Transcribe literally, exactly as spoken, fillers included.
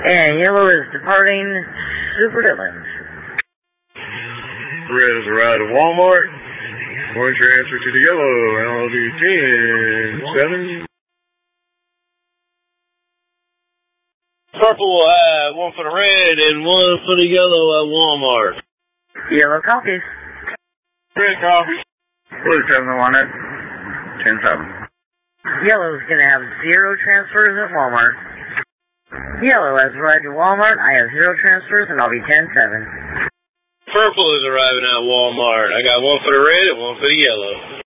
And yellow is departing Super Dylan. Red is arrived at Walmart. One transfer to the yellow. And I'll do ten, seven. Purple will have one for the red and one for the yellow at Walmart. Yellow copies. Red copy. Blue seven one it. ten seven. Yellow's going to have zero transfers at Walmart. Yellow has arrived at Walmart. I have zero transfers, and I'll be ten seven. Purple is arriving at Walmart. I got one for the red and one for the yellow.